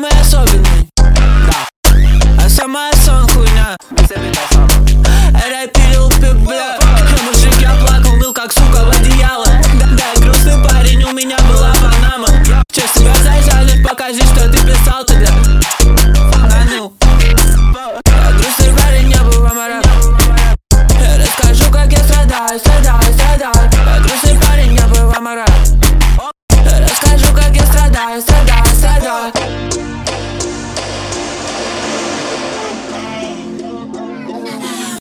самый особенный. Да. А самая сон хуйня. Рэпил ты, бля. Мужик, я плакал, был как сука в одеяло. Да, грустный парень, у меня была Панама. Честно, глаза жалят, покажи, что ты писал тогда.